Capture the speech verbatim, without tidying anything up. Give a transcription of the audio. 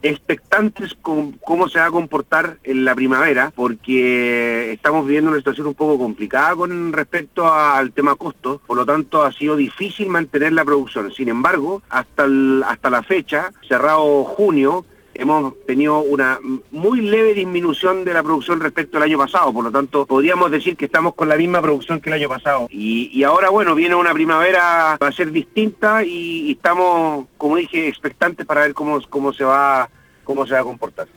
expectantes con cómo se va a comportar en la primavera, porque estamos viviendo una situación un poco complicada con respecto al tema costos, por lo tanto ha sido difícil mantener la producción. Sin embargo, hasta, el, hasta la fecha, cerrado junio, hemos tenido una muy leve disminución de la producción respecto al año pasado, por lo tanto podríamos decir que estamos con la misma producción que el año pasado. Y, y ahora, bueno, viene una primavera, va a ser distinta y, y estamos, como dije, expectantes para ver cómo, cómo se va, cómo se va a comportar.